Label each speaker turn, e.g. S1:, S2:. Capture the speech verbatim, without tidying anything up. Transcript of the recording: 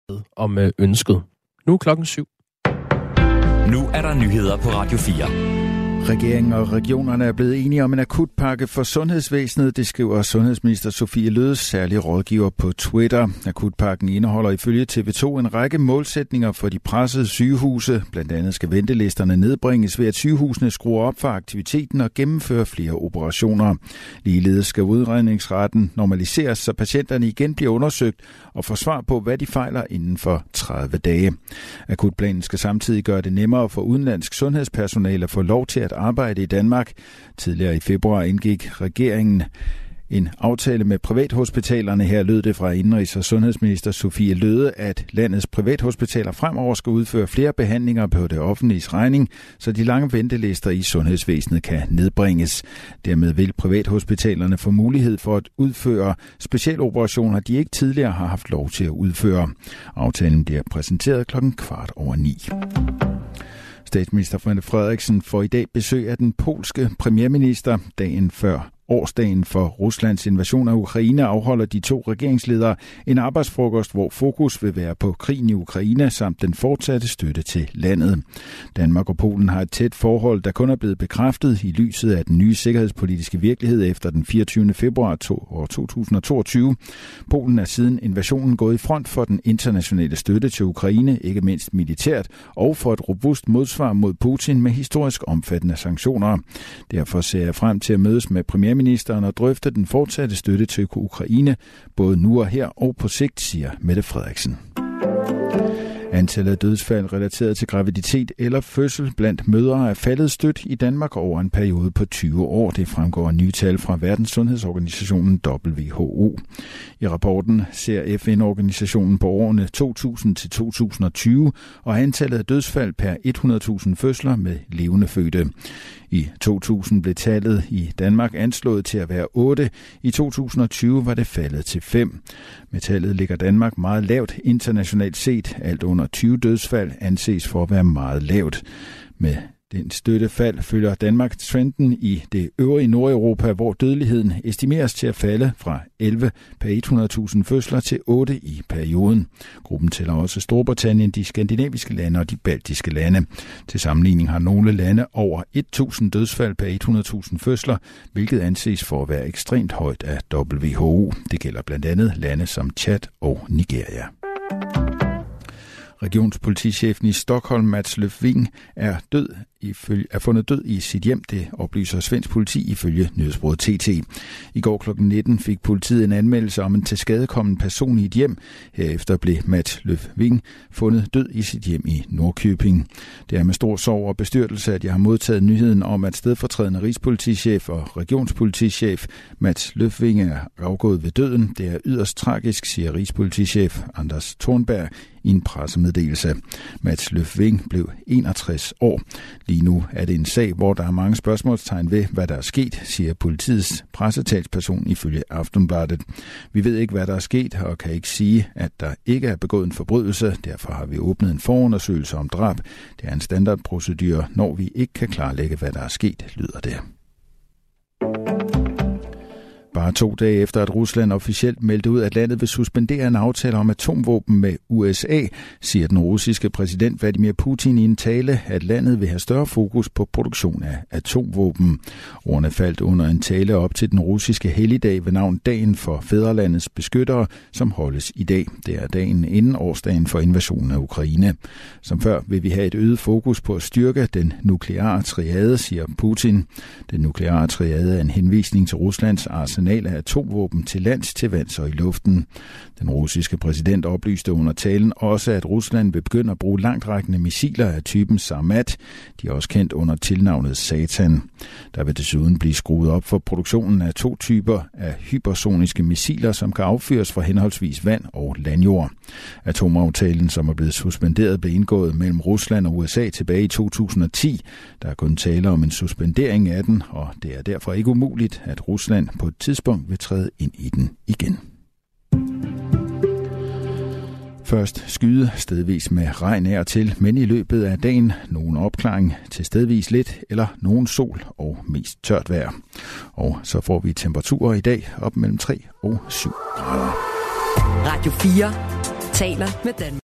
S1: om øh, ønsket. Nu er klokken syv.
S2: Nu er der nyheder på Radio fire.
S3: Regeringen og regionerne er blevet enige om en akutpakke for sundhedsvæsenet, det skriver sundhedsminister Sophie Løhdes særlige rådgiver på Twitter. Akutpakken indeholder ifølge T V to en række målsætninger for de pressede sygehuse. Blandt andet skal ventelisterne nedbringes ved, at sygehusene skruer op for aktiviteten og gennemfører flere operationer. Ligeledes skal udredningsretten normaliseres, så patienterne igen bliver undersøgt og får svar på, hvad de fejler inden for tredive dage. Akutplanen skal samtidig gøre det nemmere for udenlandsk sundhedspersonale at få lov til at arbejde i Danmark. Tidligere i februar indgik regeringen en aftale med privathospitalerne. Her lød det fra indenrigs- og sundhedsminister Sophie Løhde, at landets privathospitaler fremover skal udføre flere behandlinger på det offentliges regning, så de lange ventelister i sundhedsvæsenet kan nedbringes. Dermed vil privathospitalerne få mulighed for at udføre specialoperationer, de ikke tidligere har haft lov til at udføre. Aftalen bliver præsenteret klokken kvart over ni. Statsminister Mette Frederiksen får i dag besøg af den polske premierminister. Dagen før årsdagen for Ruslands invasion af Ukraine afholder de to regeringsledere en arbejdsfrokost, hvor fokus vil være på krigen i Ukraine samt den fortsatte støtte til landet. Danmark og Polen har et tæt forhold, der kun er blevet bekræftet i lyset af den nye sikkerhedspolitiske virkelighed efter den fireogtyvende februar to tusind og toogtyve. Polen er siden invasionen gået i front for den internationale støtte til Ukraine, ikke mindst militært, og for et robust modsvar mod Putin med historisk omfattende sanktioner. Derfor ser jeg frem til at mødes med premierministeren og drøfte den fortsatte støtte til Ukraine, både nu og her og på sigt, siger Mette Frederiksen. Antallet af dødsfald relateret til graviditet eller fødsel blandt mødre er faldet stødt i Danmark over en periode på tyve år. Det fremgår af nye tal fra Verdenssundhedsorganisationen W H O. I rapporten ser F N-organisationen på årene to tusind til to tusind og tyve og antallet af dødsfald per hundrede tusind fødsler med levende fødte. I to tusind blev tallet i Danmark anslået til at være otte. I to tusind og tyve var det faldet til fem. Med tallet ligger Danmark meget lavt internationalt set. Alt under tyve dødsfald anses for at være meget lavt. Med den støttefald følger Danmark trenden i det øvrige Nordeuropa, hvor dødeligheden estimeres til at falde fra elleve per hundrede tusind fødsler til otte i perioden. Gruppen tæller også Storbritannien, de skandinaviske lande og de baltiske lande. Til sammenligning har nogle lande over tusind dødsfald per hundrede tusind fødsler, hvilket anses for at være ekstremt højt af W H O. Det gælder blandt andet lande som Chad og Nigeria. Regionspolitichefen i Stockholm, Mats Löfving, er død ifølge, er fundet død i sit hjem, det oplyser svensk politi ifølge nyhedsbureauet T T. I går klokken nitten fik politiet en anmeldelse om en tilskadekommen person i et hjem. Herefter blev Mats Löfving fundet død i sit hjem i Norrköping. Det er med stor sorg og bestyrtelse, at jeg har modtaget nyheden om, at stedfortrædende rigspolitichef og regionspolitichef Mats Löfving er afgået ved døden. Det er yderst tragisk, siger rigspolitichef Anders Thornberg i en pressemeddelelse. Mats Löfving blev enogtres år. Lige nu er det en sag, hvor der er mange spørgsmålstegn ved, hvad der er sket, siger politiets pressetalsperson ifølge Aftonbladet. Vi ved ikke, hvad der er sket, og kan ikke sige, at der ikke er begået en forbrydelse. Derfor har vi åbnet en forundersøgelse om drab. Det er en standardprocedure, når vi ikke kan klarlægge, hvad der er sket, lyder det. Bare to dage efter, at Rusland officielt meldte ud, at landet vil suspendere en aftale om atomvåben med U S A, siger den russiske præsident Vladimir Putin i en tale, at landet vil have større fokus på produktion af atomvåben. Ordene faldt under en tale op til den russiske helligdag ved navn Dagen for Fædrelandets Beskyttere, som holdes i dag. Det er dagen inden årsdagen for invasionen af Ukraine. Som før vil vi have et øget fokus på at styrke den nukleare triade, siger Putin. Den nukleare triade er en henvisning til Ruslands arsenal af atomvåben til lands, til vands og i luften. Den russiske præsident oplyste under talen også, at Rusland vil begynde at bruge langtrækkende missiler af typen Sarmat. De er også kendt under tilnavnet Satan. Der vil desuden blive skruet op for produktionen af to typer af hypersoniske missiler, som kan affyres fra henholdsvis vand og landjord. Atomaftalen, som er blevet suspenderet, blev indgået mellem Rusland og U S A tilbage i to tusind og ti. Der er kun tale om en suspendering af den, og det er derfor ikke umuligt, at Rusland på et tidspunkt vil træde ind i den igen. Først skyde stedvis med regn af og til, men i løbet af dagen nogen opklaring til stedvis lidt eller nogen sol og mest tørt vejr. Og så får vi temperaturer i dag op mellem tre og syv grader.
S2: Radio fire
S4: taler med Danmark.